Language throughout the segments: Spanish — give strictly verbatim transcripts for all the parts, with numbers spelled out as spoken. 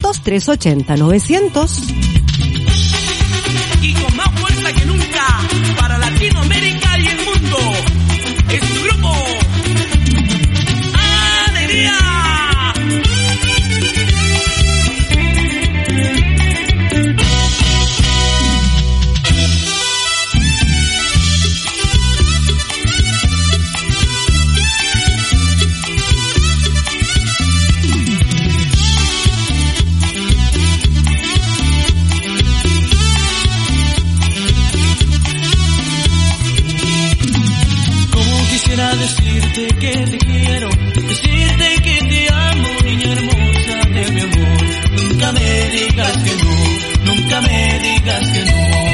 novecientos, trescientos ochenta, novecientos. Y con más fuerza que nunca para Latinoamérica y el mundo, es tu grupo Alegría. Decirte que te quiero, decirte que te amo, niña hermosa de mi amor. Nunca me digas que no, nunca me digas que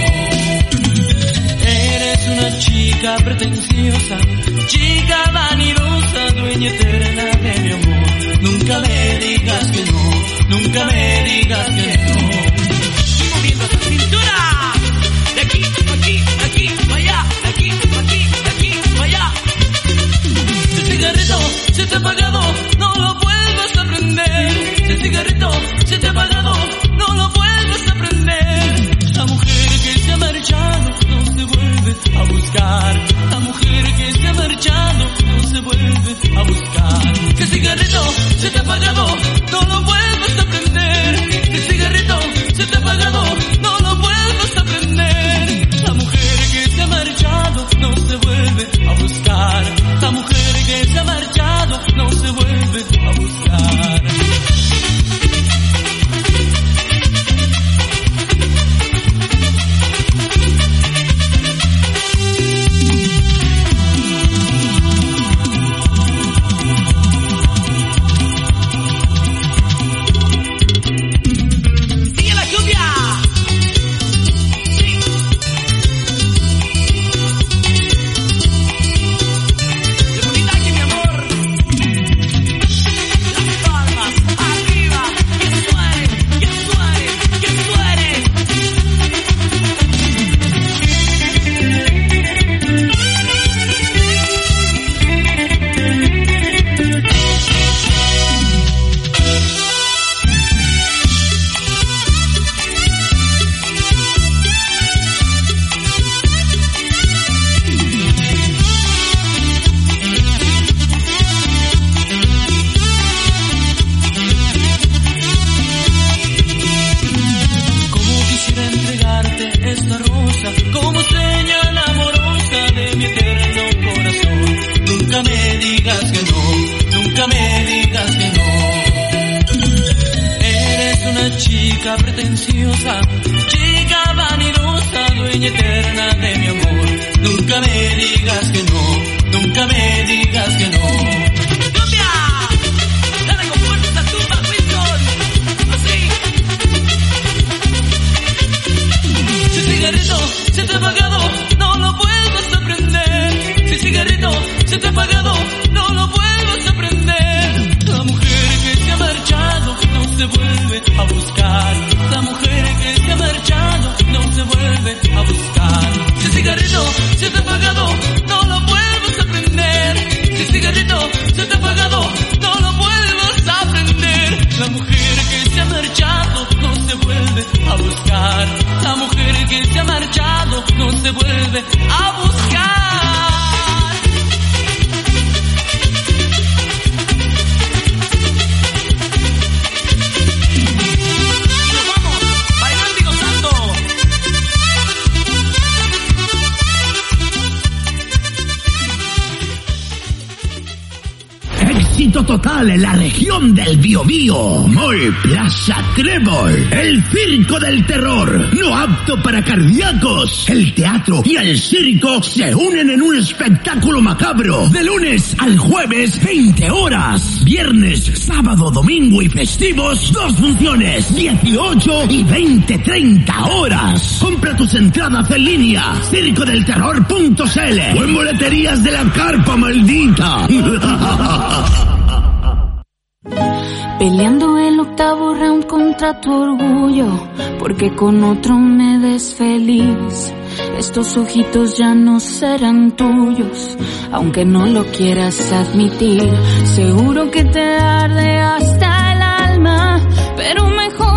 no. Eres una chica pretenciosa, chica vanidosa, dueña eterna de mi amor. Nunca me digas que no, nunca me digas que no. Estoy moviendo tu cintura, de aquí, aquí, aquí, para allá, de aquí, aquí, de aquí, para allá. El cigarrito se te ha apagado, no lo vuelvas a prender. El cigarrito se te ha apagado, no lo vuelvas a prender. La mujer que se ha marchado no se vuelve a buscar. La mujer que se ha marchado no se vuelve a buscar. El cigarrito se te ha apagado, no lo vuelvas a prender. El cigarrito se te ha apagado, no lo vuelvas a prender. La mujer que se ha marchado no se vuelve a buscar. La mujer que se ha marchado no se vuelve a buscar. ¡Sigue la lluvia! Chica pretenciosa, chica vanidosa, dueña eterna de mi amor. Nunca me digas que no, nunca me digas que no. ¡Cambia! ¡Dale con fuerza a tu Wilson! ¡Así! Si el cigarrito se te ha apagado, no lo vuelvas a prender. Si el cigarrito se te ha apagado, no lo vuelvas a prender. La mujer que se ha marchado no se vuelve a buscar. La mujer que se ha marchado no se vuelve a buscar. Si el cigarrito se te ha apagado, no lo vuelvas a prender. Si el cigarrito se te ha apagado, no lo vuelvas a prender. La mujer que se ha marchado no se vuelve a buscar. La mujer que se ha marchado no se vuelve a buscar. Éxito total en la región del Biobío. Mall Plaza Trébol. El circo del terror. No apto para cardíacos. El teatro y el circo se unen en un espectáculo macabro. De lunes al jueves, veinte horas. Viernes, sábado, domingo y festivos, dos funciones. dieciocho y veinte, treinta horas. Compra tus entradas en línea. circo del terror punto c l o en boleterías de la carpa maldita. Peleando el octavo round contra tu orgullo, porque con otro me des feliz. Estos ojitos ya no serán tuyos, aunque no lo quieras admitir. Seguro que te arde hasta el alma, pero mejor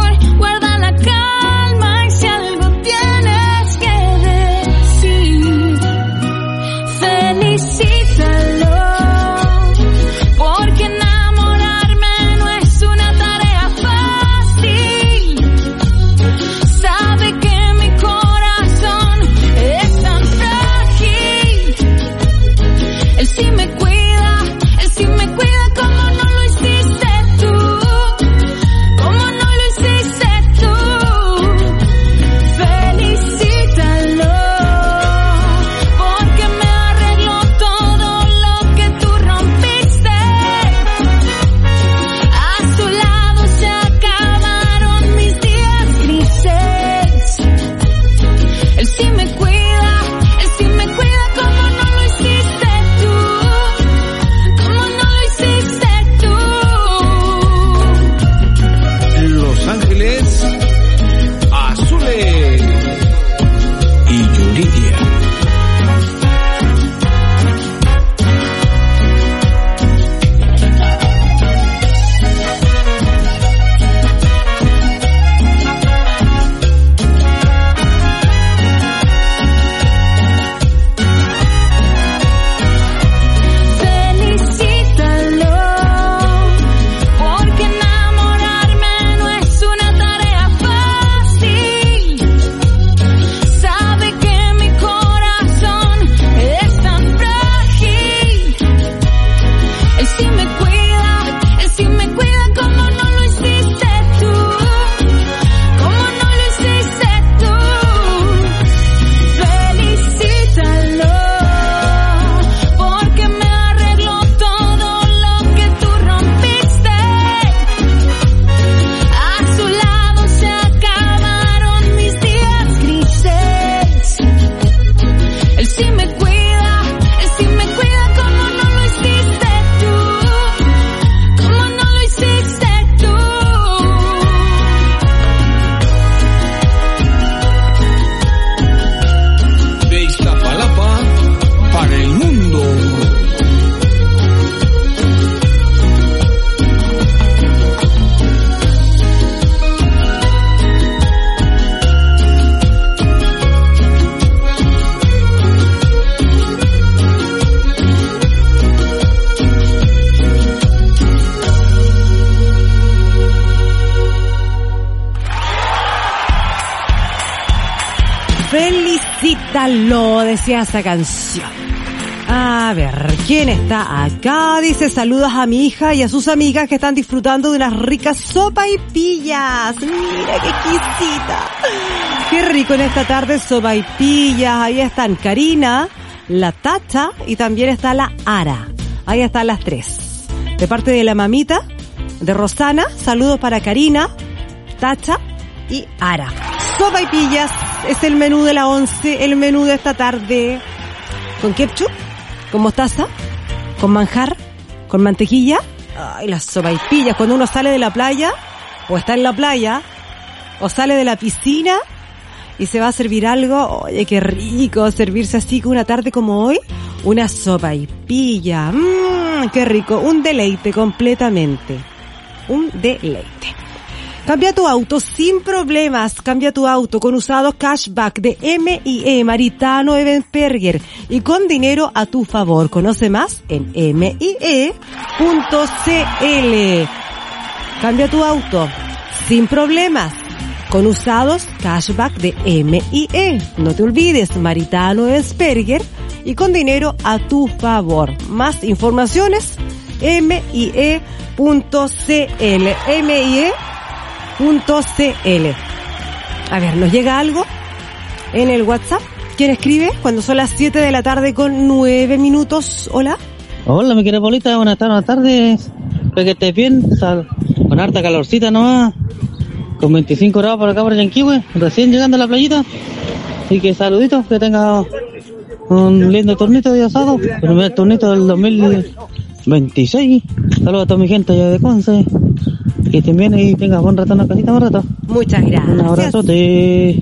Inténtalo, decía esa canción. A ver, ¿quién está acá? Dice saludos a mi hija y a sus amigas que están disfrutando de unas ricas sopaipillas. Mira qué exquisita. Qué rico en esta tarde sopaipillas. Ahí están Karina, la Tacha y también está la Ara. Ahí están las tres. De parte de la mamita, de Rosana, saludos para Karina, Tacha y Ara. Sopaipillas es el menú de la once, el menú de esta tarde. ¿Con ketchup? ¿Con mostaza? ¿Con manjar? ¿Con mantequilla? Ay, las sopaipillas. Cuando uno sale de la playa, o está en la playa, o sale de la piscina, y se va a servir algo, oye, qué rico servirse así con una tarde como hoy. Una sopaipilla. Mmm, qué rico. Un deleite completamente. Un deleite. Cambia tu auto sin problemas. Cambia tu auto con usados cashback de M I E Maritano Evenperger y con dinero a tu favor. Conoce más en M I E punto C L. Cambia tu auto sin problemas con usados cashback de M I E. No te olvides, Maritano Evenperger y con dinero a tu favor. Más informaciones, M I E punto C L. M I E punto C L. A ver, ¿nos llega algo en el WhatsApp? ¿Quién escribe? Cuando son las siete de la tarde con nueve minutos. Hola. Hola, mi querida Paulita. Buenas tardes. Buenas tardes. Espero que estés bien. Sal, con harta calorcita nomás. Con veinticinco grados por acá por Yanquihue. Recién llegando a la playita. Así que saluditos. Que tenga un lindo tornito de asado. El primer tornito del dos mil veintiséis. Saludos a toda mi gente allá de Conce. Que estén bien y tengas buen rato en la casita, buen rato. Muchas gracias. Un abrazote.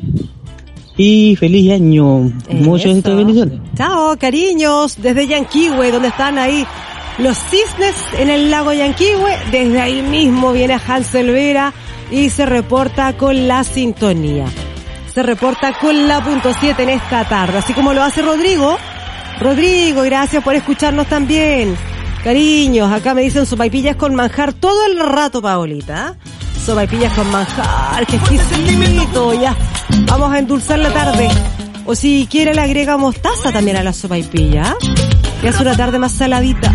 Y feliz año. Muchas bendiciones. Chao, cariños. Desde Yanquihue, donde están ahí los cisnes en el lago Yanquihue. Desde ahí mismo viene Hansel Vera y se reporta con la sintonía. Se reporta con la punto siete en esta tarde. Así como lo hace Rodrigo. Rodrigo, gracias por escucharnos también. Cariños, acá me dicen sopaipillas con manjar todo el rato, Paolita. Sopaipillas con manjar, qué exquisito, ya. Vamos a endulzar la tarde. O si quiere le agrega mostaza también a la sopaipilla. Que hace una tarde más saladita.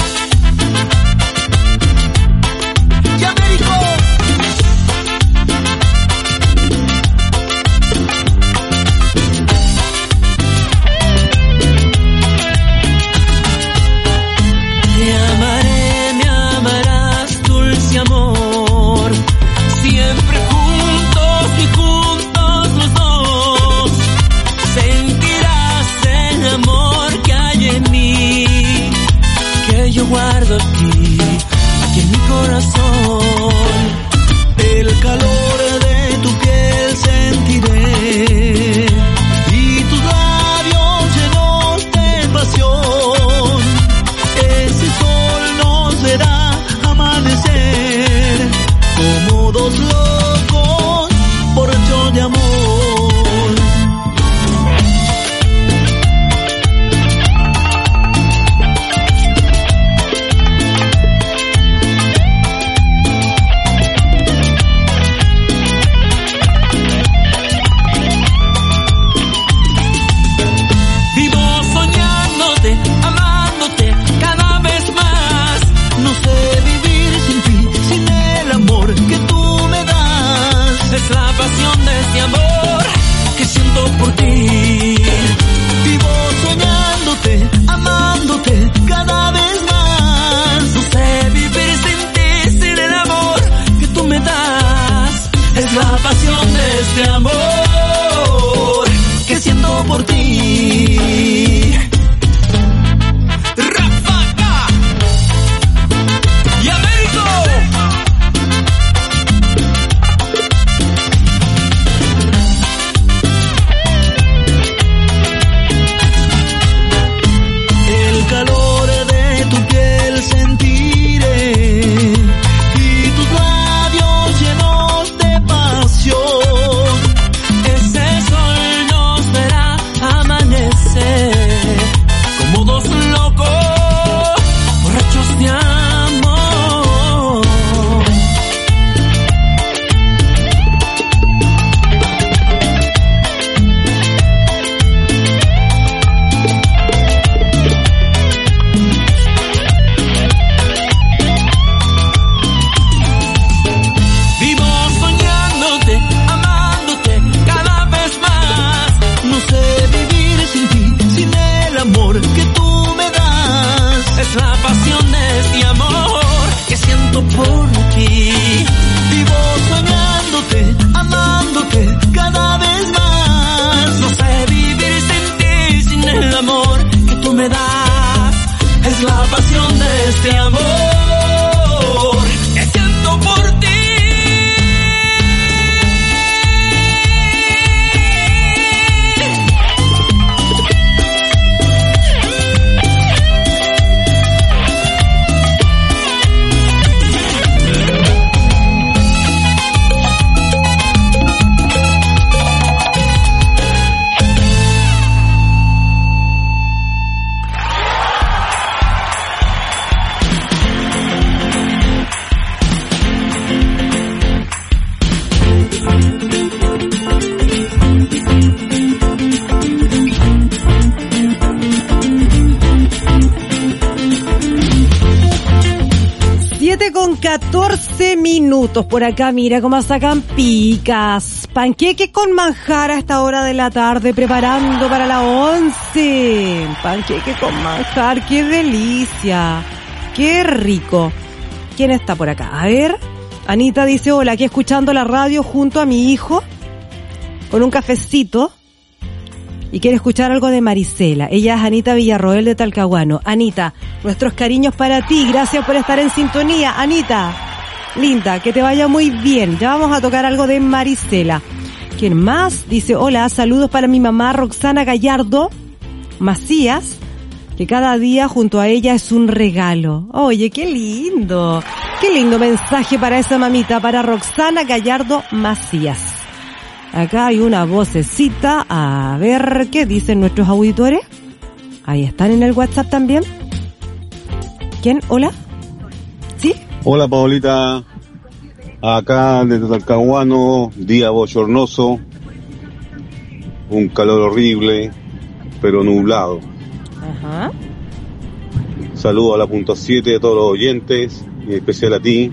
Guardo aquí, aquí en mi corazón, el calor de tu piel sentiré y tus labios llenos de pasión. Ese sol nos verá amanecer como dos locos borrachos de amor. Es la pasión de este amor que siento por ti. Vivo soñándote, amándote cada vez más. No sé vivir sin ti, sin el amor que tú me das. Es la pasión de este amor que siento por ti. ¡Rafaca! ¡Y Américo! Ese sol nos verá amanecer catorce minutos por acá, mira cómo sacan picas. Panqueque con manjar a esta hora de la tarde, preparando para la once. Panqueque con manjar, qué delicia. Qué rico. ¿Quién está por acá? A ver. Anita dice, hola, aquí escuchando la radio junto a mi hijo, con un cafecito. Y quiere escuchar algo de Marisela. Ella es Anita Villarroel de Talcahuano. Anita, nuestros cariños para ti. Gracias por estar en sintonía. Anita, linda, que te vaya muy bien. Ya vamos a tocar algo de Marisela. ¿Quién más? Dice, hola, saludos para mi mamá Roxana Gallardo Macías, que cada día junto a ella es un regalo. Oye, qué lindo. Qué lindo mensaje para esa mamita, para Roxana Gallardo Macías. Acá hay una vocecita, a ver qué dicen nuestros auditores. Ahí están en el WhatsApp también. ¿Quién? ¿Hola? ¿Sí? Hola, Paolita. Acá desde Talcahuano, día bochornoso, un calor horrible, pero nublado. Ajá. Saludo a la punto siete de todos los oyentes, y en especial a ti.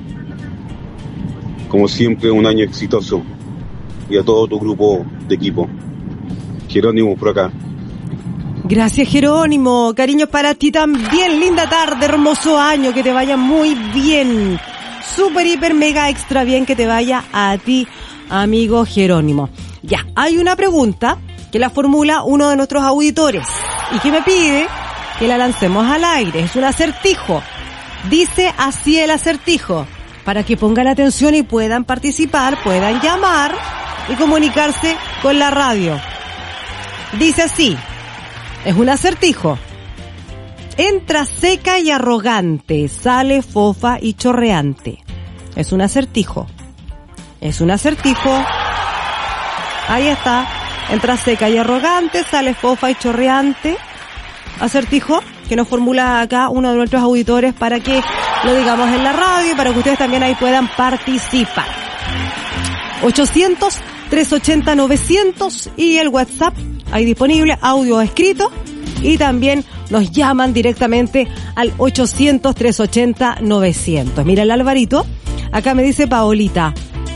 Como siempre, un año exitoso. Y a todo tu grupo de equipo. Jerónimo por acá. Gracias, Jerónimo. Cariños para ti también. Linda tarde, hermoso año. Que te vaya muy bien. Súper, hiper, mega, extra bien que te vaya a ti, amigo Jerónimo. Ya, hay una pregunta que la formula uno de nuestros auditores y que me pide que la lancemos al aire. Es un acertijo. Dice así el acertijo. Para que pongan atención y puedan participar, puedan llamar y comunicarse con la radio. Dice así, es un acertijo. Entra seca y arrogante, sale fofa y chorreante. Es un acertijo. Es un acertijo. Ahí está. Entra seca y arrogante, sale fofa y chorreante. Acertijo que nos formula acá uno de nuestros auditores para que lo digamos en la radio y para que ustedes también ahí puedan participar. ochocientos, trescientos ochenta, novecientos y el WhatsApp ahí disponible, audio escrito, y también nos llaman directamente al ochocientos, trescientos ochenta, novecientos. Mira el Alvarito, acá me dice Paolita,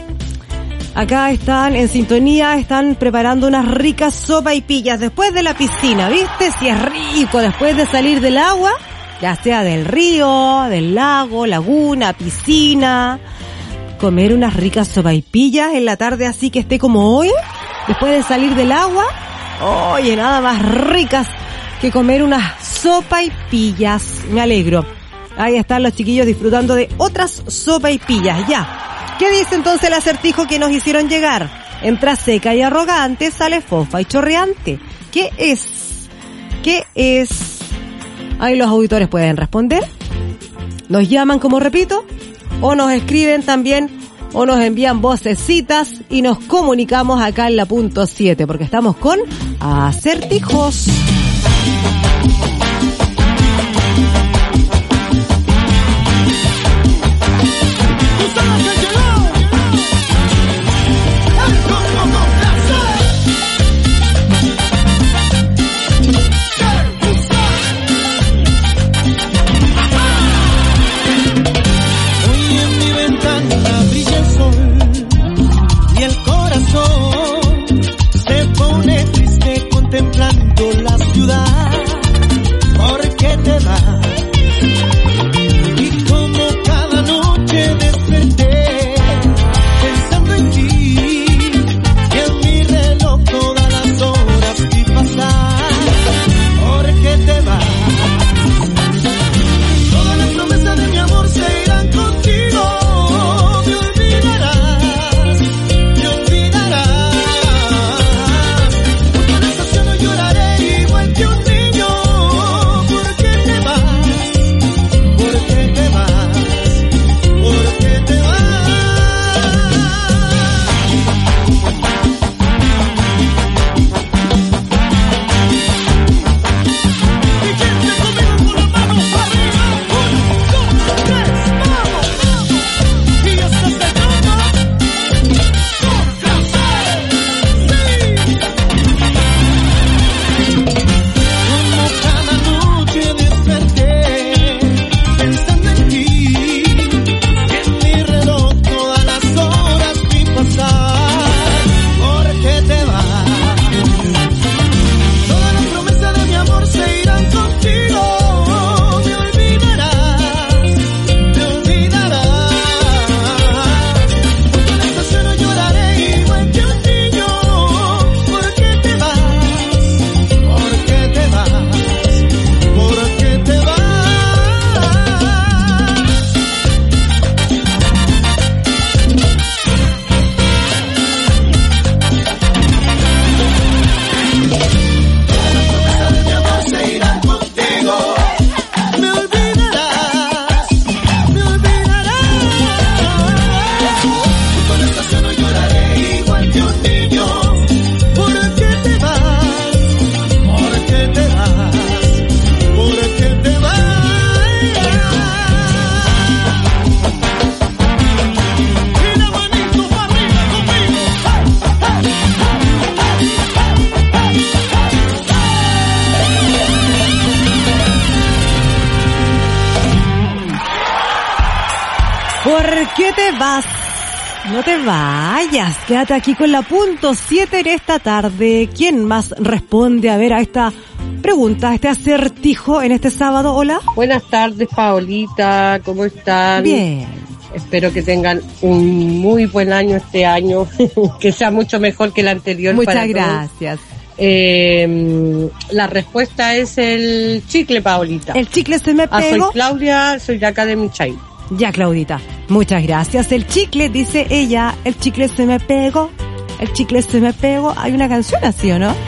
acá están en sintonía, están preparando unas ricas sopaipillas después de la piscina, ¿viste? Si es rico después de salir del agua, ya sea del río, del lago, laguna, piscina, comer unas ricas sopaipillas en la tarde así que esté como hoy, después de salir del agua. Oye, nada más ricas que comer unas sopaipillas. Me alegro. Ahí están los chiquillos disfrutando de otras sopaipillas. Ya. ¿Qué dice entonces el acertijo que nos hicieron llegar? Entra seca y arrogante, sale fofa y chorreante. ¿Qué es? ¿Qué es? Ahí los auditores pueden responder. Nos llaman, como repito, o nos escriben también, o nos envían vocecitas y nos comunicamos acá en la punto siete, porque estamos con acertijos. Contemplando la ciudad, ¿por qué te vas? Y como cada noche desperté pensando en ti, que en mi reloj todas las horas vi pasar, ¿por qué te vas? Todas las promesas de mi amor se irán contigo, me olvidarás, me olvidarás. Lloraré igual que un niño. ¿Por qué te vas? ¿Por qué te vas? ¿Por qué te vas? ¿Por qué te vas? No te vayas, quédate aquí con la punto siete en esta tarde. ¿Quién más responde a ver a esta pregunta, a este acertijo en este sábado? Hola. Buenas tardes, Paolita, ¿cómo están? Bien. Espero que tengan un muy buen año este año, que sea mucho mejor que el anterior. Muchas para gracias. Todos. Eh, la respuesta es el chicle, Paolita. El chicle se me pegó. Ah, soy Claudia, soy de acá de Michay. Ya, Claudita, muchas gracias. El chicle, dice ella, el chicle se me pegó, el chicle se me pegó. Hay una canción así, ¿o no?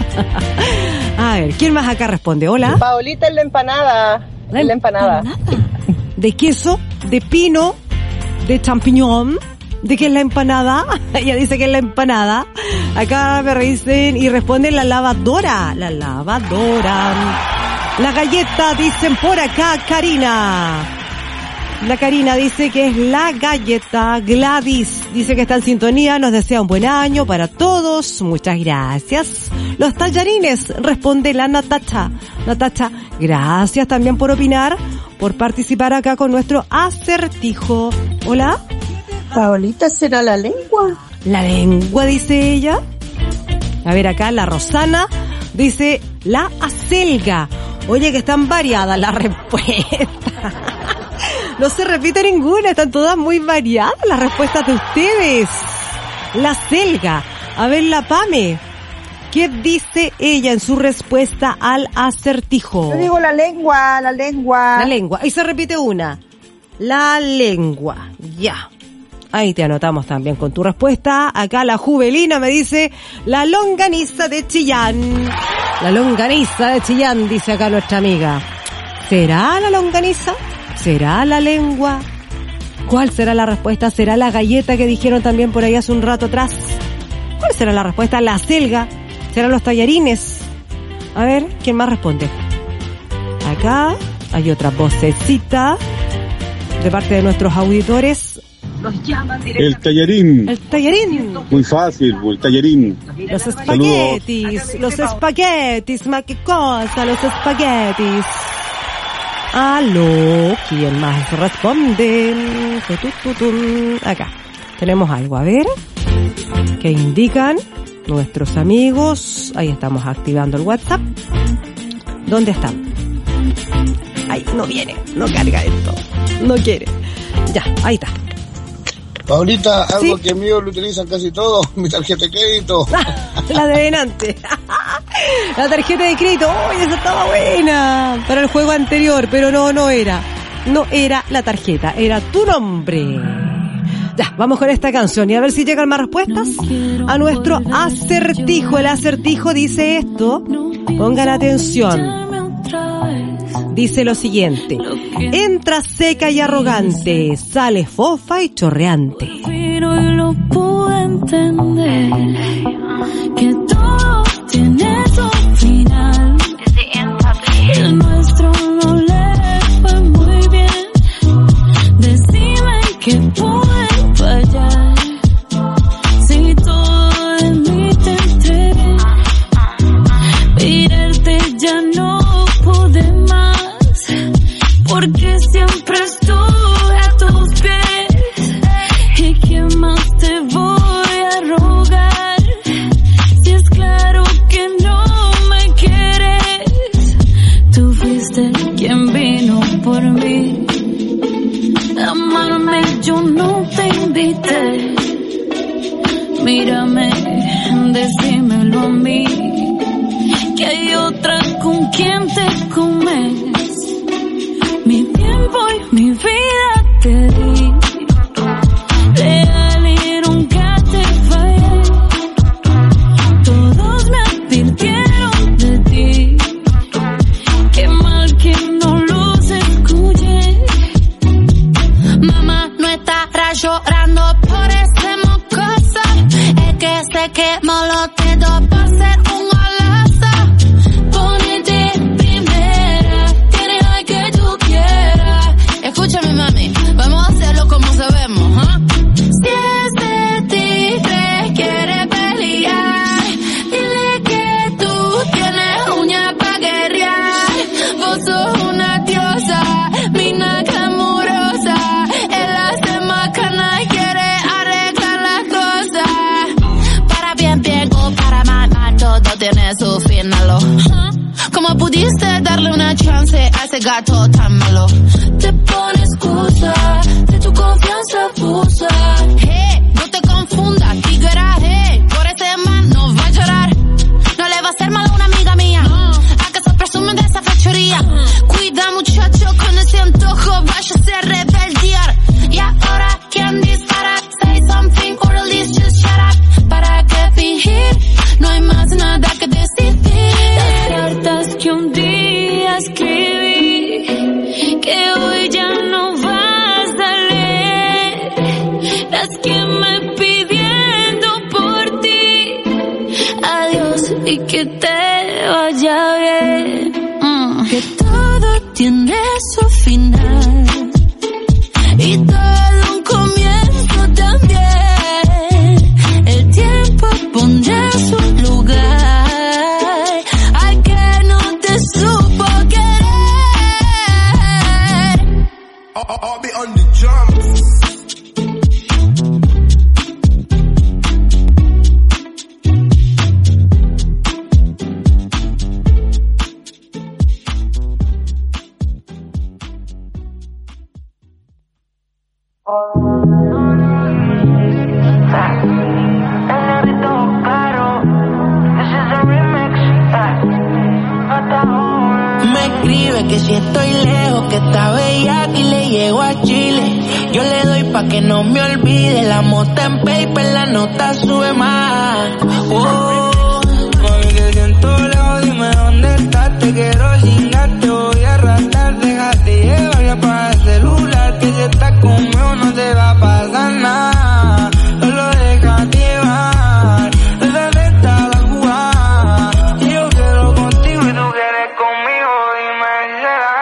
A ver, ¿quién más acá responde? Hola. Paolita, es la empanada. La, la empanada. empanada. ¿De queso? ¿De pino? ¿De champiñón? ¿De qué es la empanada? Ella dice que es la empanada. Acá me dicen y responden la lavadora. La lavadora. La galleta, dicen por acá, Karina. La Karina dice que es la galleta. Gladys dice que está en sintonía, nos desea un buen año para todos. Muchas gracias. Los tallarines, responde la Natacha. Natacha, gracias también por opinar, por participar acá con nuestro acertijo. Hola. Paolita, ¿será la lengua? La lengua, dice ella. A ver acá, la Rosana dice la acelga. Oye, que están variadas las respuestas. No se repite ninguna, están todas muy variadas las respuestas de ustedes. La selga. A ver, la Pame, ¿qué dice ella en su respuesta al acertijo? Yo digo la lengua, la lengua. La lengua. Ahí se repite una. La lengua. Ya. Ahí te anotamos también con tu respuesta. Acá la Juvelina me dice la longaniza de Chillán. La longaniza de Chillán, dice acá nuestra amiga. ¿Será la longaniza? ¿Será la lengua? ¿Cuál será la respuesta? ¿Será la galleta que dijeron también por ahí hace un rato atrás? ¿Cuál será la respuesta? ¿La selga? ¿Serán los tallarines? A ver, ¿quién más responde? Acá hay otra vocecita de parte de nuestros auditores. Nos llaman El tallarín. El tallarín. Muy fácil, el tallarín. Los espaguetis. Los espaguetis, ma qué cosa, los espaguetis. Aló, ¿quién más responde? Acá tenemos algo, a ver, ¿qué indican nuestros amigos? Ahí estamos activando el WhatsApp. ¿Dónde están? Ay, no viene, no carga esto, no quiere. Ya, ahí está. Paulita, algo ¿Sí? que mío lo utilizan casi todos, mi tarjeta de crédito. La de delante. La tarjeta de crédito. ¡Uy, esa estaba buena! Para el juego anterior, pero no, no era. No era la tarjeta, era tu nombre. Ya, vamos con esta canción y a ver si llegan más respuestas a nuestro acertijo. El acertijo dice esto. Pongan atención. Dice lo siguiente: entra seca y arrogante, sale fofa y chorreante. Pero lo pude entender, que todo tiene su final. El nuestro no le fue muy bien. Decime que pude fallar. Si todo de mí te entregué, mirarte ya no pude más. Porque siempre estuve a tus pies. ¿Y qué más te voy a rogar? Si es claro que no me quieres. Tú fuiste quien vino por mí. Amarme yo no te invité. Mírame, decímelo a mí, que hay otra con quien te comes. Mi tiempo y mi vida te di, real y nunca te fallé. Todos me advirtieron de ti, qué mal que no los escuché. Mamá no estará llorando por ese mocoso, es que se quemó los dedos por ser un goloso. Ponete primera, tienes al que tú quieras. Escúchame, mami, vamos a hacerlo como sabemos, ¿ah? ¿eh? Si es de ti, crees, quiere pelear, dile que tú tienes uñas pa' guerrear. Vos sos una diosa, mina glamurosa, él hace más que llénalo. ¿Cómo pudiste darle una chance a ese gato tan malo? Te pone excusa, de tu confianza abusa. Hey, no te confundas, tigueraje. Por ese man no va a llorar. No le va a hacer mal a una amiga mía. ¿Acaso presume de esa fechoría? Cuida muchacho con ese antojo, váyase a rebeldear. Y ahora, ¿quién dispara? Say something or at least just shut up. ¿Para qué fingir? No hay más nada que decir. Las cartas que un día escribí, que hoy ya no vas a leer. Las que me pidiendo por ti. Adiós y que te vaya bien. Mm. Que todo tiene su final. Y todo un comienzo también. El tiempo pondrá su lugar al que no te supo querer. I'll be on the drums. Me escribe que si estoy lejos, que está bella y le llego a Chile. Yo le doy pa' que no me olvide. La mota en paper, la nota sube más. Oh, mami, que siento lejos, dime dónde estás. Te quiero chingar, te voy a arrastrar. Déjate llevar ya para el celular. Que si estás conmigo no te va a pasar nada. Solo déjate llevar. Desde esta la jugar. Y yo quiero contigo y tú quieres conmigo. Dime si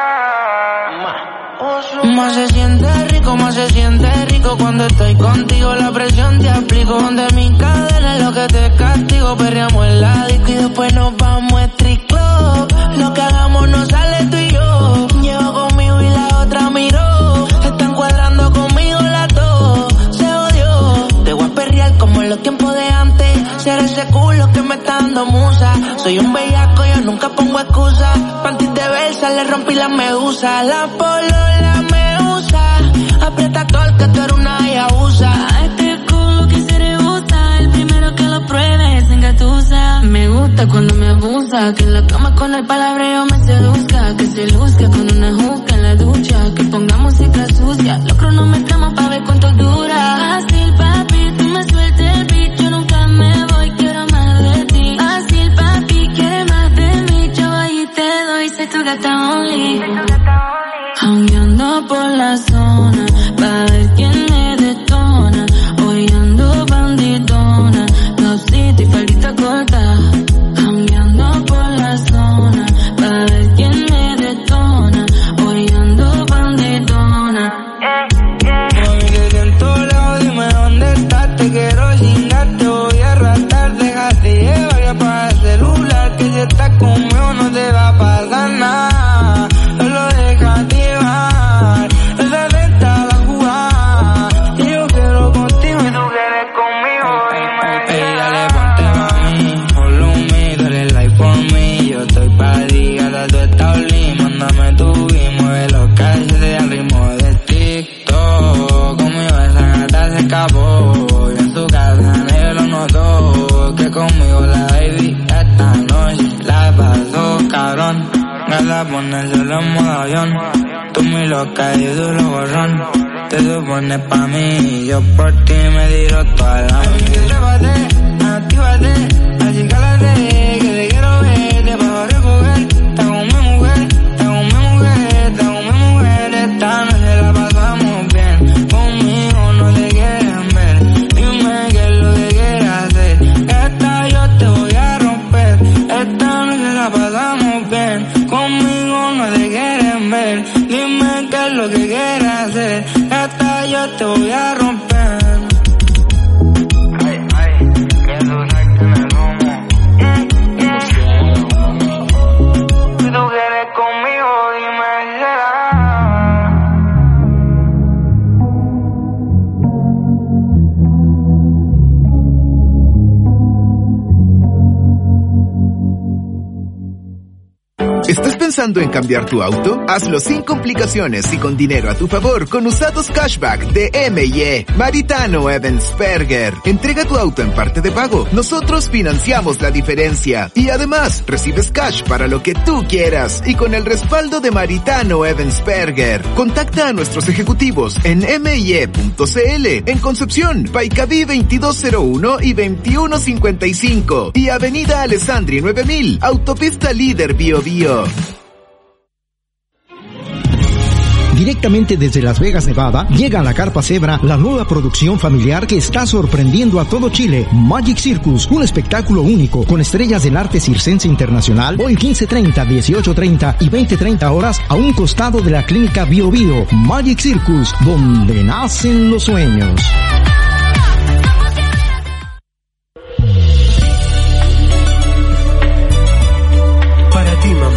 será. Más se siente rico, más se siente rico cuando estoy contigo. La presión te aplico. Donde mi cadena es lo que te castigo. Perreamos el disco y después nos vamos a street club. Lo que hagamos no sale tú y yo. Llevo conmigo y la otra miró. Están cuadrando conmigo las dos. Se odió. Te voy a perrear como en los tiempos de antes. Ser ese culo que me está dando musa. Soy un bellaco, yo nunca pongo excusa. Pantis de versa, le rompí la medusa. La polola me usa. Aprieta todo el que tú eres una yabusa. Este culo que se le gusta, el primero que lo pruebe es engatusa. Me gusta cuando me abusa, que en la cama con el palabreo me seduzca. Que se luzca con una juca en la ducha. Que ponga música sucia, lo cronometramos pa' ver cuánto dura. Así papi, tú me sueltes el beat, yo nunca me voy, quiero más de ti. Así papi, quiere más de mí, yo ahí te doy, soy tu gata only. Jangueando por la zona, pa' ver quién me detona. Hoy ando bandidona, topsito y faldita corta. Jangueando por la zona, pa' ver quién me detona. Hoy ando bandidona. Mami, que siento lejos, dime dónde estás. Te quiero chingar, te voy a arrastrar. Déjate llevar ya para el celular. Que si estás conmigo no te va a pasar nada. Solo déjate llevar. Desde esta la jugada. Y yo quiero contigo y tú quieres conmigo. Dime. Ey, dale, ponte mami. Follow me, dale like for me. Yo estoy pa' ti, gata, tú estás only. Mándame tu y mueve los calles al ritmo de TikTok. Conmigo esa gata se escapó. Y en su casa negro notó. Que conmigo la baby esta noche la pasó cabrón. Gata, ponérselo en modo avión. Tú muy loca y duro borrón. Te supones pa' mí, yo por ti me tiro toda la noche. Trépate, actívate, así cálate, que te quiero ver, te pago a recoger. Está con mi mujer, está con mi mujer, está con mi mujer. Esta noche la pasamos bien, conmigo no te quieren ver. Dime qué es lo que quieres hacer, esta yo te voy a romper. Esta noche la pasamos bien, conmigo no te quieren ver. Dime qué es lo que quieres hacer, esta yo te voy a romper. Ay, ay, que tú sabes que me como. Yeah, yeah. Si tú quieres conmigo, dime si será. ¿Estás pensando en cambiar tu auto? Hazlo sin complicaciones y con dinero a tu favor con usados cashback de M y E. Maritano Evansperger. Entrega tu auto en parte de pago. Nosotros financiamos la diferencia. Y además, recibes cash para lo que tú quieras. Y con el respaldo de Maritano Evansperger. Contacta a nuestros ejecutivos en m y e punto c l en Concepción, Paicaví veintidós cero uno y veintiuno cincuenta y cinco. Y Avenida Alessandri nueve mil, Autopista Líder Bio Bio. Directamente desde Las Vegas, Nevada, llega a la Carpa Zebra la nueva producción familiar que está sorprendiendo a todo Chile. Magic Circus, un espectáculo único con estrellas del arte circense internacional, hoy quince treinta, dieciocho treinta y veinte treinta horas a un costado de la clínica Bio Bio. Magic Circus, donde nacen los sueños. Para ti, mamá.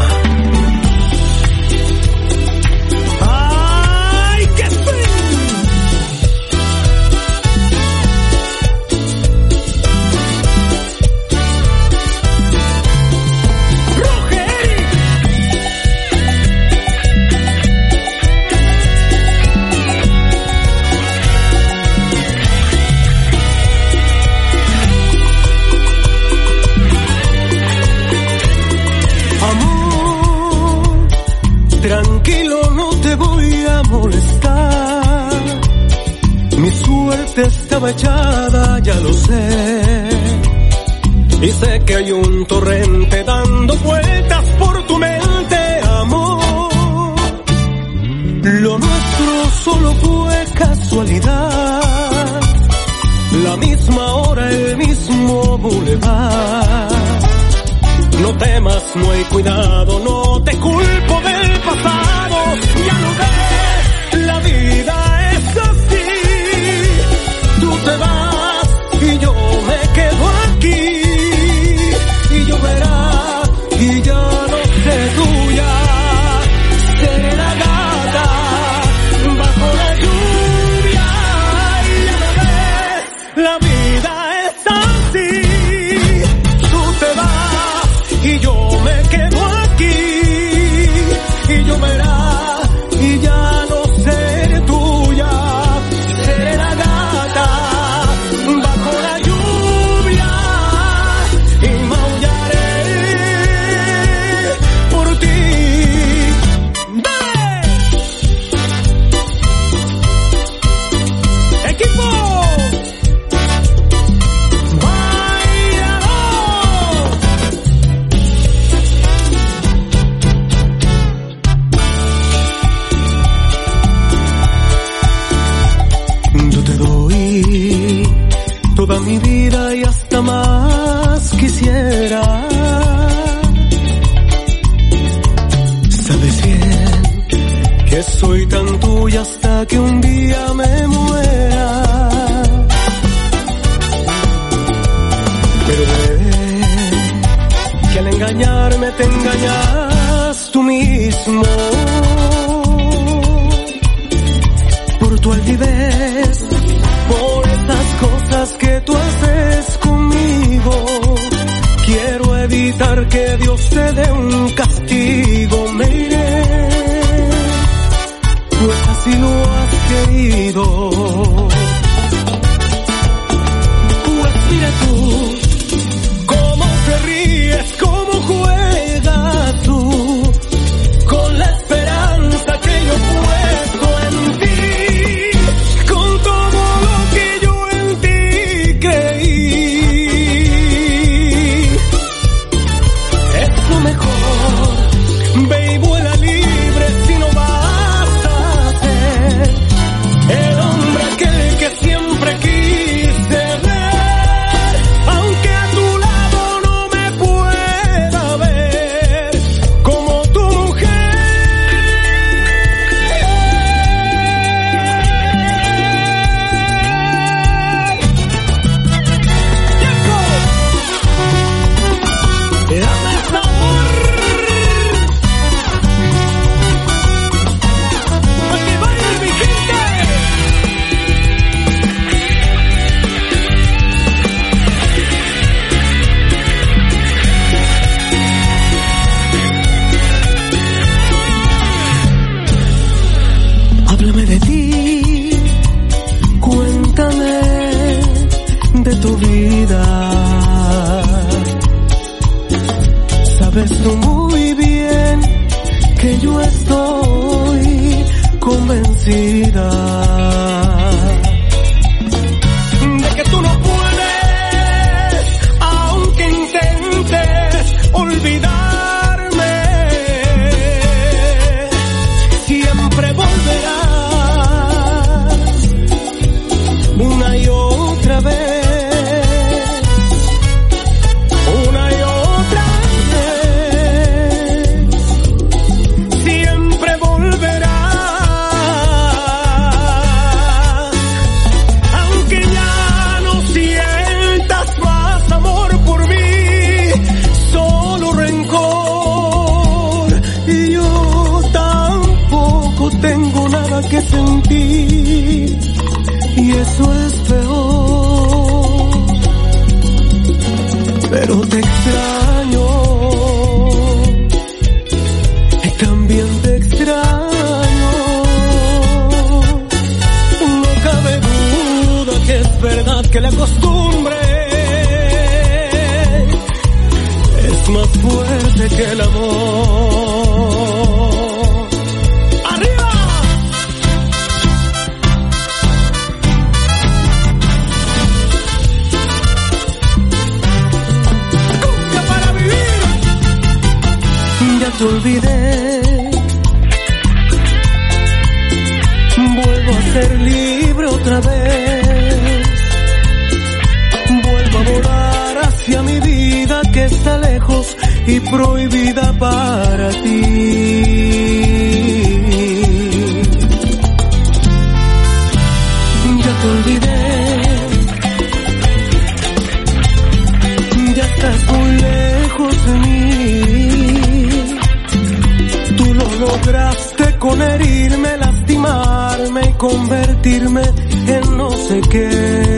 Tranquilo, no te voy a molestar. Mi suerte estaba echada, ya lo sé. Y sé que hay un torrente dando vueltas por tu mente, amor. Lo nuestro solo fue casualidad. La misma hora, el mismo bulevar. No temas, no hay cuidado, no te culpo del pasado. Ya lo ves, la vida es así. Tú te vas y yo me quedo aquí. Y lloverá y ya no sé tuya. Seré la gata bajo la lluvia. Y ya lo ves, la vida es así. Tú te vas y yo me quedo aquí, y lloverá y ya no seré tuya, seré la gata bajo la lluvia y maullaré por ti. ¡Dale! ¡Equipo! Toda mi vida y hasta más quisiera. Sabes bien que soy tan tuya hasta que un día me muera. Pero ve que al engañarme te engañas tú mismo. Por tu altivez, por esas cosas que tú haces conmigo, quiero evitar que Dios te dé un castigo. Me iré, pues así lo has querido. Pues mira tú, cómo te ríes, cómo juegas tú, con la esperanza que yo he puesto en ti. Ve y vuela libre si no vas a ser el hombre aquel que siempre quise ver. Aunque a tu lado no me pueda que el amor. ¡Arriba! ¡Cumbia para vivir! Ya te olvidé. Vuelvo a ser libre otra vez. Vuelvo a volar hacia mi vida que está lejos y prohibida para ti. Ya te olvidé. Ya estás muy lejos de mí. Tú lo lograste con herirme, lastimarme y convertirme en no sé qué.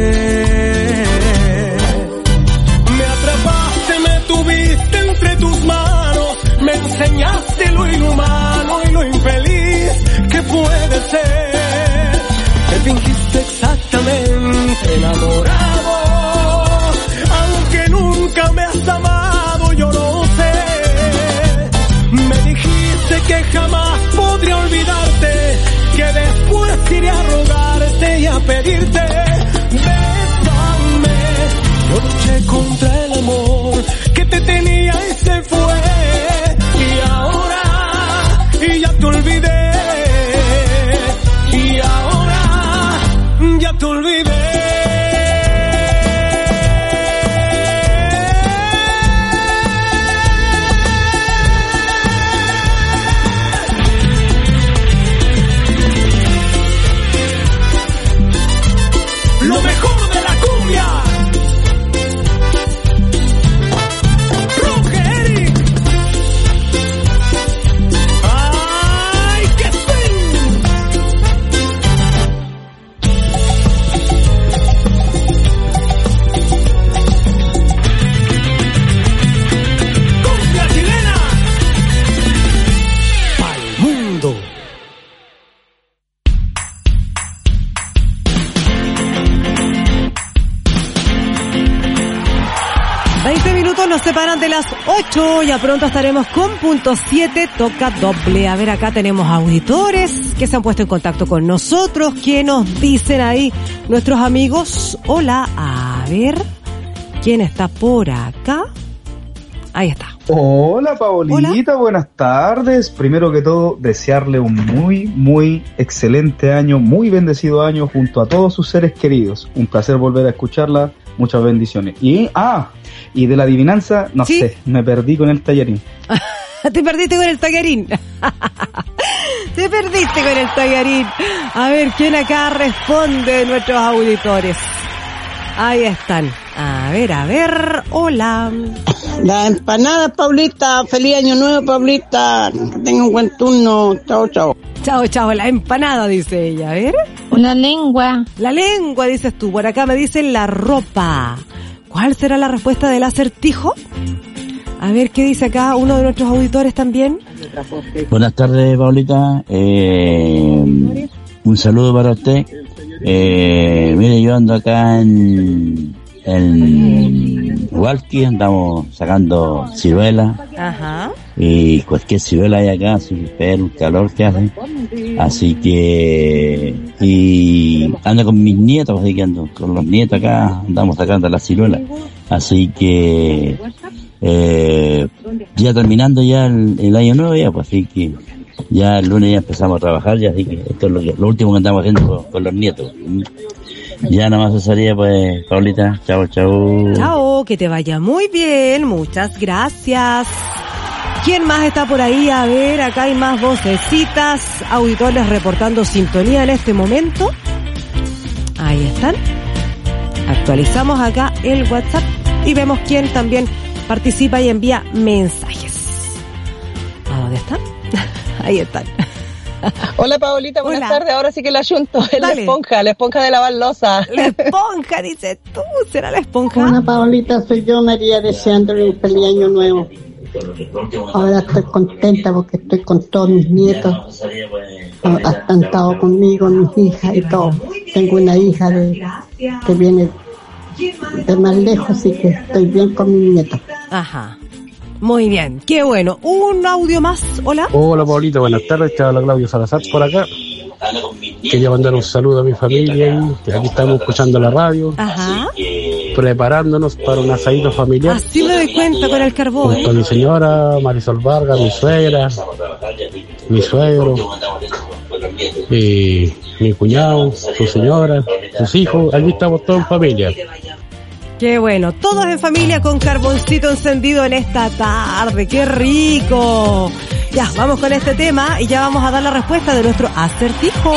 Me atrapaste, me tuviste entre tus manos, me enseñaste lo inhumano y lo infeliz que puede ser. Me fingiste exactamente enamorado, aunque nunca me has amado, yo lo sé. Me dijiste que jamás podría olvidarte, que después iré a rogarte y a pedirte, bésame. Yo luché contra el amor que te tenía y se fue, y ahora, y ya te olvidé, y ahora, ya te olvidé. Lo mejor de la cumbia. Rogeri. ¡Ay, qué swing! Cumbia chilena. Pa'l mundo. veinte minutos nos separan de las ocho, ya pronto estaremos con punto siete, toca doble. A ver, acá tenemos auditores que se han puesto en contacto con nosotros, que nos dicen ahí nuestros amigos. Hola, a ver, ¿quién está por acá? Ahí está. Hola, Paolita, Hola. Buenas tardes. Primero que todo, desearle un muy, muy excelente año, muy bendecido año junto a todos sus seres queridos. Un placer volver a escucharla. Muchas bendiciones. Y, ah, y de la adivinanza, no ¿Sí? sé, me perdí con el tallarín. Te perdiste con el tallarín. Te perdiste con el tallarín. A ver, ¿quién acá responde de nuestros auditores? Ahí están. A ver, a ver, hola. La empanada, Paulita. Feliz año nuevo, Paulita. Que tenga un buen turno. Chao, chao. Chao, chao, la empanada, dice ella. A ver. La lengua. La lengua, dices tú. Por acá me dicen la ropa. ¿Cuál será la respuesta del acertijo? A ver, ¿qué dice acá uno de nuestros auditores también? Buenas tardes, Paulita. Eh, un saludo para usted. Eh, mire, yo ando acá en, en Hualqui, andamos sacando ciruelas. Ajá. Y cualquier ciruela hay acá, sin ver un calor que hace. Así que, y ando con mis nietos, así que ando con los nietos acá, andamos sacando las ciruelas. Así que, eh, ya terminando ya el, el año nuevo ya, pues así que ya el lunes ya empezamos a trabajar, ya así que esto es lo, que, lo último que andamos haciendo con, con los nietos. Ya nada más eso sería, pues, Paulita. Chao, chao. Chao, que te vaya muy bien. Muchas gracias. ¿Quién más está por ahí? A ver, acá hay más vocecitas. Auditores reportando sintonía en este momento. Ahí están. Actualizamos acá el WhatsApp y vemos quién también participa y envía mensajes. ¿A dónde están? Ahí están. Hola, Paolita, buenas Hola. tardes. Ahora sí que la ayunto. Es la Dale. esponja, la esponja de lavar losa. La esponja, dices tú. ¿Será la esponja? Hola, Paolita, soy yo, María, deseándole un feliz año nuevo. Ahora estoy contenta porque estoy con todos mis nietos. Han han estado conmigo, mis hijas y todo. Tengo una hija de, que viene de más lejos, así que estoy bien con mis nietos. Ajá. Muy bien, qué bueno. Un audio más, hola. Hola Paulita, buenas tardes, te habla Claudio Salazar por acá. Quería mandar un saludo a mi familia y que aquí estamos escuchando la radio. Ajá. Preparándonos para un asadito familiar. Así me doy cuenta con el carbón. Junto a mi señora, Marisol Vargas, mi suegra, mi suegro, y mi cuñado, su señora, sus hijos. Aquí estamos todos en familia. Qué bueno, todos en familia con carboncito encendido en esta tarde, qué rico. Ya, vamos con este tema y ya vamos a dar la respuesta de nuestro acertijo.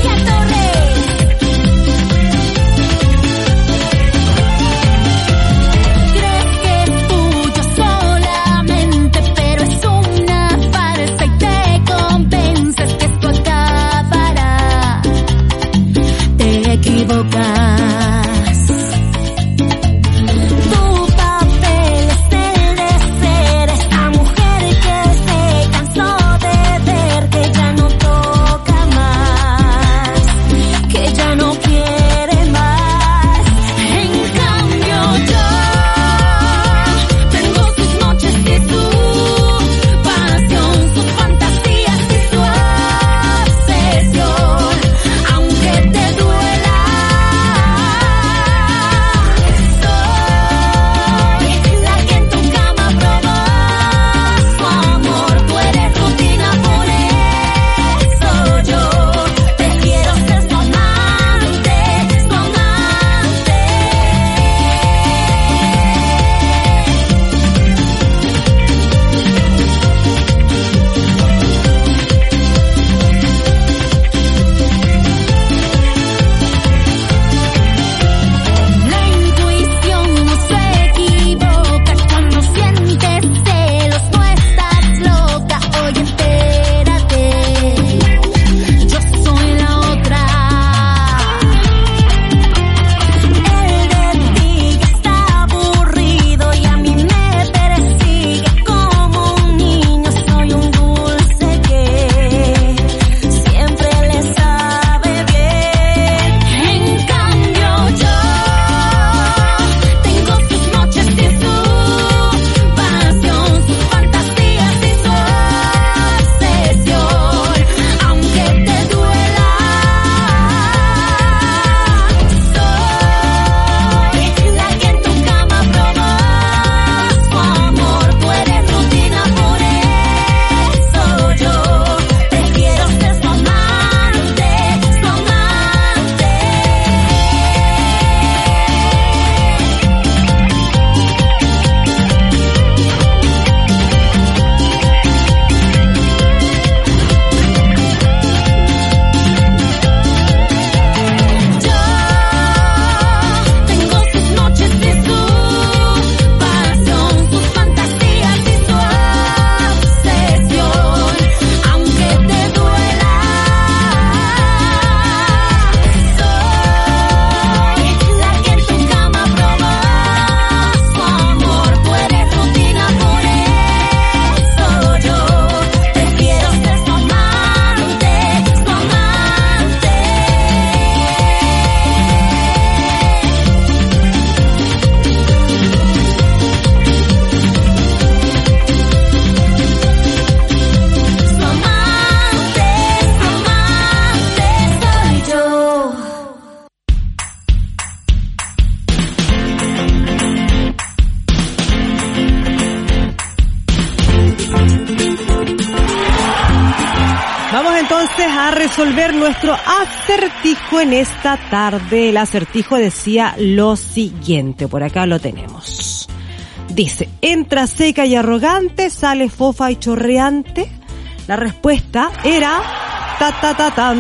A resolver nuestro acertijo en esta tarde. El acertijo decía lo siguiente, por acá lo tenemos. Dice, entra seca y arrogante, sale fofa y chorreante. La respuesta era ta ta ta tan,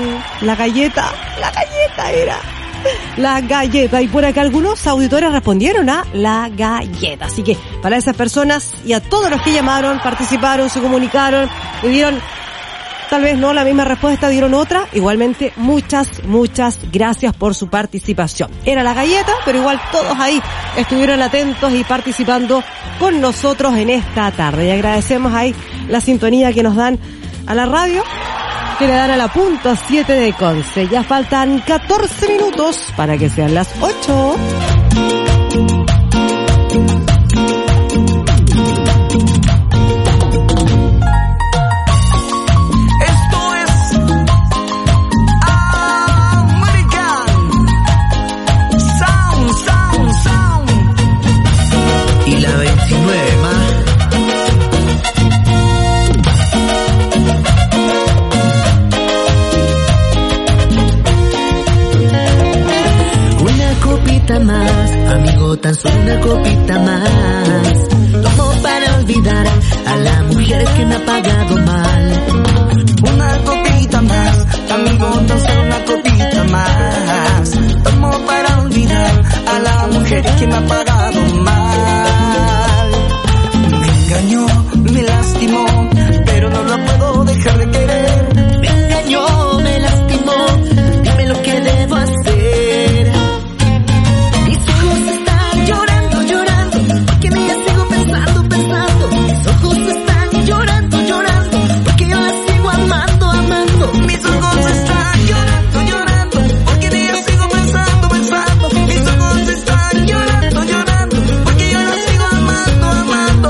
la galleta, la galleta era la galleta. Y por acá algunos auditores respondieron a la galleta. Así que para esas personas y a todos los que llamaron, participaron, se comunicaron y dieron tal vez no la misma respuesta, dieron otra, igualmente muchas, muchas gracias por su participación. Era la galleta, pero igual todos ahí estuvieron atentos y participando con nosotros en esta tarde. Y agradecemos ahí la sintonía que nos dan a la radio, que le dan a la punta siete de Conce. Ya faltan catorce minutos para que sean las ocho. solo una copita más. Tomo para olvidar a la mujer que me ha pagado mal. Una copita más, amigo, tan solo una copita más. Tomo para olvidar a la mujer que me ha pagado mal. Me engañó, me lastimó, pero no la puedo dejar de querer. Me engañó, me lastimó, dime lo que debo hacer. Mis ojos están llorando, llorando, porque en ella sigo pensando, pensando. Mis ojos están llorando, llorando, porque yo la sigo amando, amando. Mis ojos están llorando, llorando, porque en ella sigo pensando, pensando. Mis ojos están llorando, llorando, porque yo la sigo amando, amando.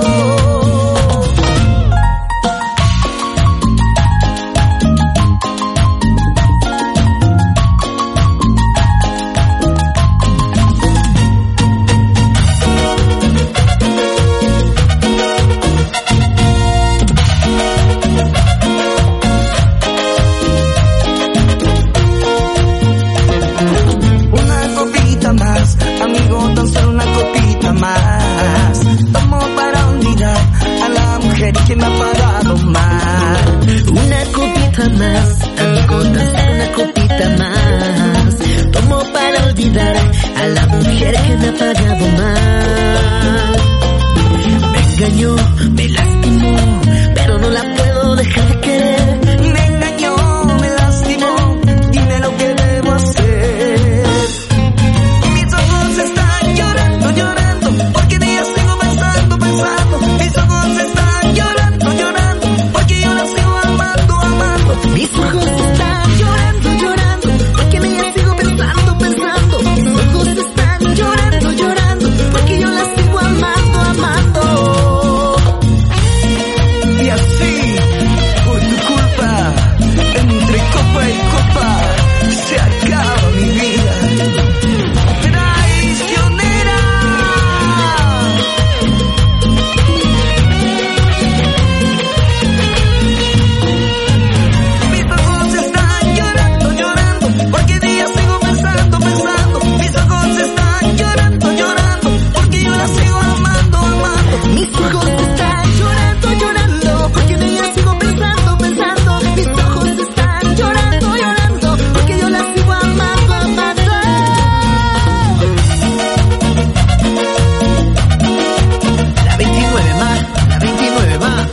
Una copita más, amigo, tan solo una copita más. Tomo para olvidar a la mujer que me ha pagado mal. Una copita más, amigo, tan solo una copita más. Tomo para olvidar a la mujer que me ha pagado mal. Me engañó, me lastimó, pero no la puedo dejar de querer. Me engañó, me lastimó, dime lo que debo hacer. Mis ojos están llorando, llorando, porque en ella sigo pensando, pensando. Mis ojos están llorando, llorando, porque yo la sigo amando, amando. Mis ojos están llorando, llorando, porque en ella sigo pensando, pensando. Mis ojos están llorando, llorando, porque yo la sigo amando, amando. Y así, por tu culpa, entre copa y copa, se acaba mi vida. Traicionera. Mis ojos están llorando, llorando, porque en ella sigo pensando, pensando. Mis ojos están llorando, llorando, porque yo la sigo amando, amando. Mis ojos están llorando, llorando, porque en ella sigo pensando, pensando. Mis ojos están llorando, llorando, porque yo la sigo amando, amando. La veintinueve más, la veintinueve más.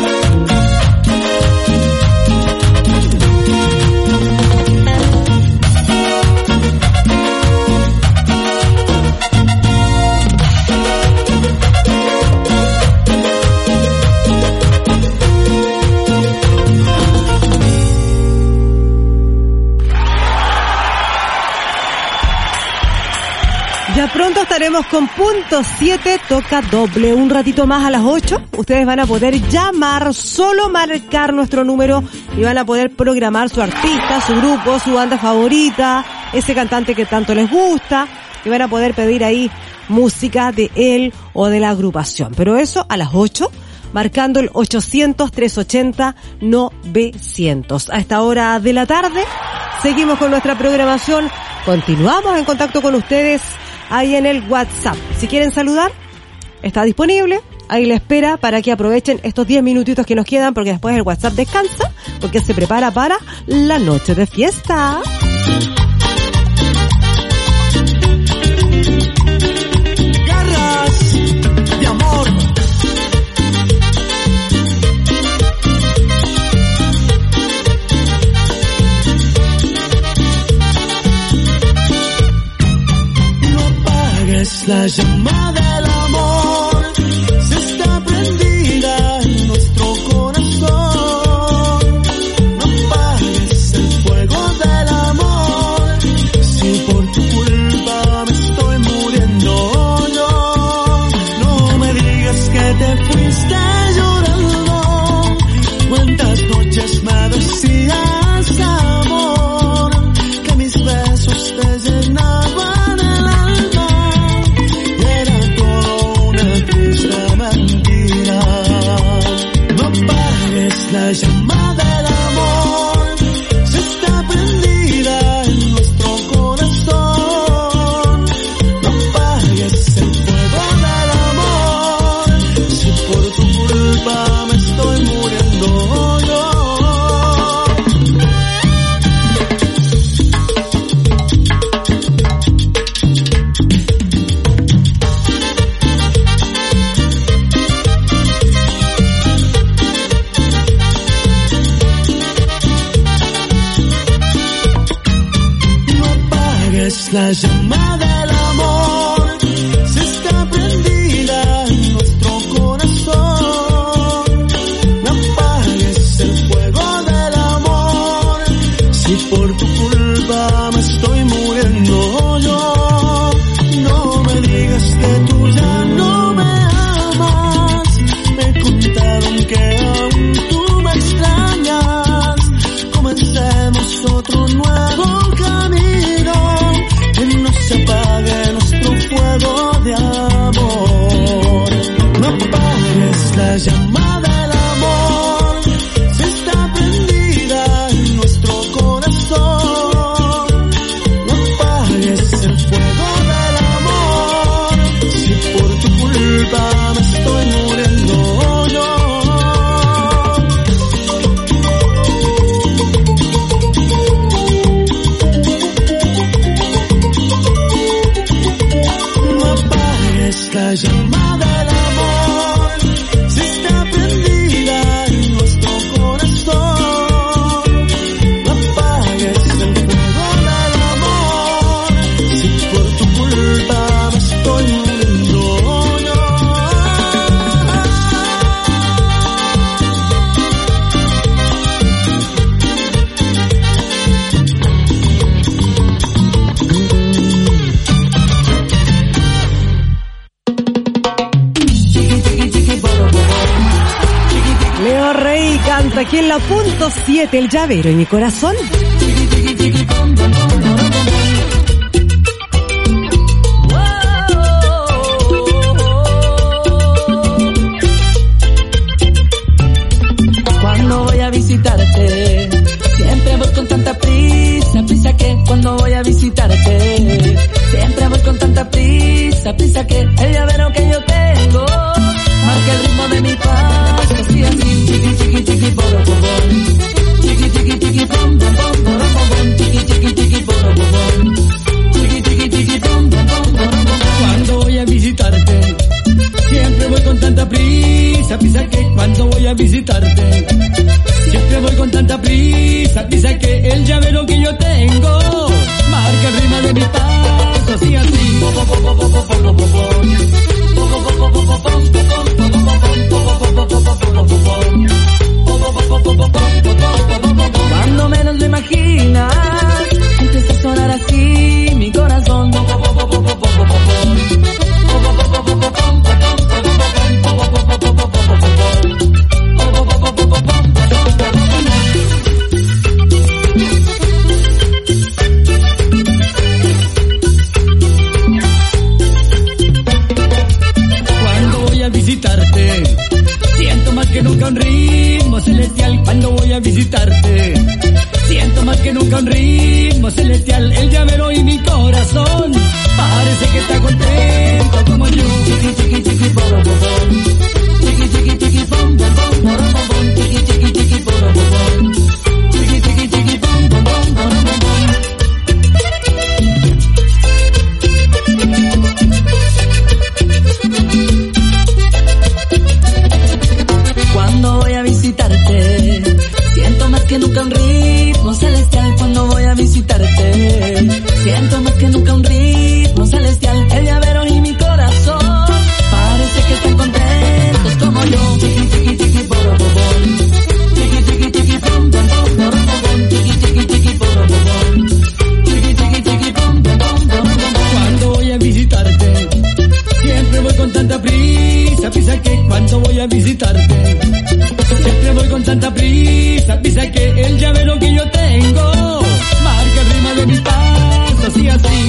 Ya pronto estaremos con punto siete, toca doble. Un ratito más a las ocho. Ustedes van a poder llamar, solo marcar nuestro número y van a poder programar su artista, su grupo, su banda favorita, ese cantante que tanto les gusta, y van a poder pedir ahí música de él o de la agrupación. Pero eso a las ocho, marcando el ochocientos, trescientos ochenta, novecientos. A esta hora de la tarde seguimos con nuestra programación. Continuamos en contacto con ustedes ahí en el WhatsApp. Si quieren saludar, está disponible. Ahí le espera para que aprovechen estos diez minutitos que nos quedan, porque después el WhatsApp descansa, porque se prepara para la noche de fiesta. Garras de amor. Es la llama del amor, se está prendida en nuestro corazón. No apagues el fuego del amor, si por tu culpa me estoy muriendo yo. No me digas que te fuiste llorando, cuántas noches me decías amor, que mis besos te llenaban. La llama del amor se está prendida en nuestro corazón. No apagues el apagues la llama del amor, si está prendida en nuestro corazón. No apagues el fuego del amor, si por tu culpa me estoy muriendo yo. No me digas que tú ya no me amas, me contaron que aún tú me extrañas. Comencemos otro nuevo camino, que no se apague nuestro fuego de amor. No apagues la llama del amor, si está prendida en nuestro corazón. No apagues el fuego del amor, si por tu culpa me estoy muriendo yo. La llama del amor, si está prendida en nuestro corazón. No apagues el fuego del amor, si por tu culpa me estoy muriendo yo. Leo Rey canta aquí en la punto siete, el llavero en mi corazón. Cuando voy a visitarte, siempre voy con tanta prisa, prisa que cuando voy a visitarte, siempre voy con tanta prisa, prisa que el llavero que yo tengo marca el ritmo de mi paso, así así, chiqui chiqui chiqui poro bobón, chiqui chiqui chiqui pom pom pom poro bobón, chiqui chiqui chiqui poro bobón, chiqui chiqui chiqui pom pom pom poro bobón. Cuando voy a visitarte, siempre voy con tanta prisa, prisa que cuando voy a visitarte, siempre voy con tanta prisa, prisa que el llavero que yo tengo marca el ritmo de mi paso, así así, po po po po po po po po po. Cuando menos lo imaginas, empieza a sonar así mi corazón. Siento más que nunca un ritmo celestial cuando voy a visitarte. Siento más que nunca un ritmo celestial. El llavero y mi corazón parece que está contento como yo. Chiqui chiqui chiqui poro bobón, chiqui chiqui chiqui pom pom pom poro bobón, chiqui chiqui chiqui poro bobón, chiqui chiqui chiqui pom pom pom poro bobón. Cuando voy a visitarte, siento más que nunca un ritmo celestial. Cuando voy a visitarte, siento más que nunca un ritmo celestial. El llavero y mi corazón parece que están contentos como yo. Chiqui chiqui chiqui poro bobón, chiqui chiqui chiqui pom pom pom poro bobón, chiqui chiqui chiqui poro bobón, chiqui chiqui chiqui pom pom pom poro bobón. Cuando voy a visitarte, siempre voy con tanta prisa, prisa que cuando voy a visitarte, siempre voy con tanta prisa, prisa que el llavero que yo tengo marca el ritmo de mis pasos, así así.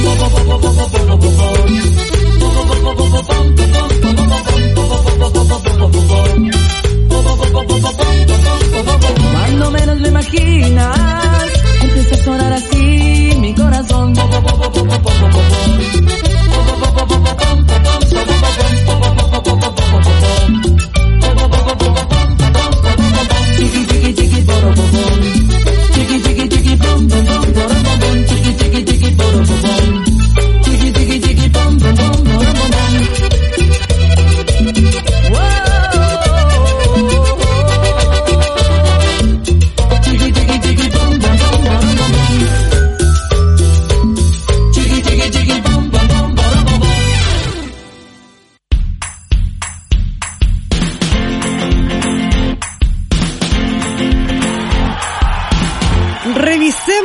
Cuando menos lo imaginas, empieza a sonar así mi corazón. Chiqui chiqui chiqui poro bobón, chiqui chiqui chiqui pom pom pom poro bobón, chiqui chiqui chiqui poro bobón, chiqui chiqui chiqui pom pom pom poro bobón.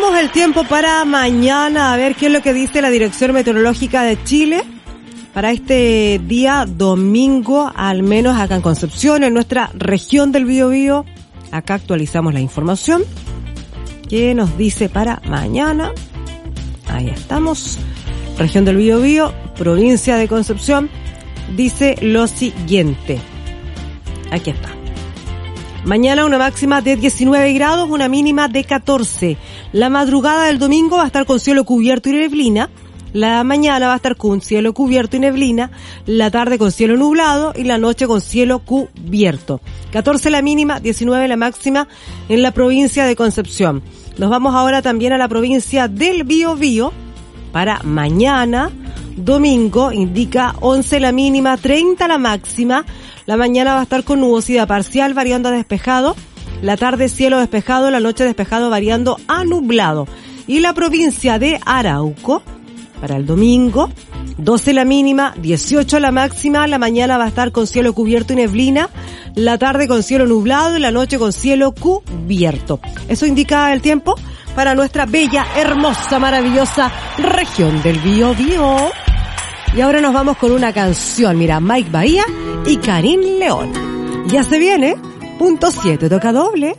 Veamos el tiempo para mañana, a ver qué es lo que dice la Dirección Meteorológica de Chile para este día domingo, al menos acá en Concepción, en nuestra región del Biobío. Acá actualizamos la información que nos dice para mañana. Ahí estamos. Región del Biobío, provincia de Concepción, dice lo siguiente. Aquí está. Mañana una máxima de diecinueve grados, una mínima de catorce. La madrugada del domingo va a estar con cielo cubierto y neblina. La mañana va a estar con cielo cubierto y neblina. La tarde con cielo nublado y la noche con cielo cubierto. catorce la mínima, diecinueve la máxima en la provincia de Concepción. Nos vamos ahora también a la provincia del Biobío. Para mañana, domingo, indica once la mínima, treinta la máxima. La mañana va a estar con nubosidad parcial variando a despejado. La tarde cielo despejado, la noche despejado variando a nublado. Y la provincia de Arauco, para el domingo, doce la mínima, dieciocho la máxima. La mañana va a estar con cielo cubierto y neblina. La tarde con cielo nublado y la noche con cielo cubierto. Eso indica el tiempo para nuestra bella, hermosa, maravillosa región del Biobío. Y ahora nos vamos con una canción. Mira, Mike Bahía y Karim León. Ya se viene, punto siete, toca doble.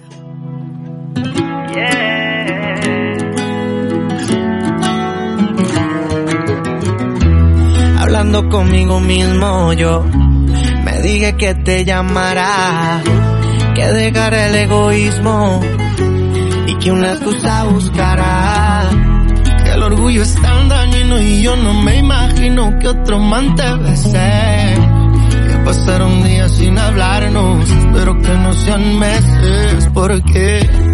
Hablando conmigo mismo yo, me dije que te llamará, que dejaré el egoísmo y que una excusa buscará. Que el orgullo es tan dañino y yo no me imagino que otro man te bese. Que pasaron días sin hablarnos, espero que no sean meses, porque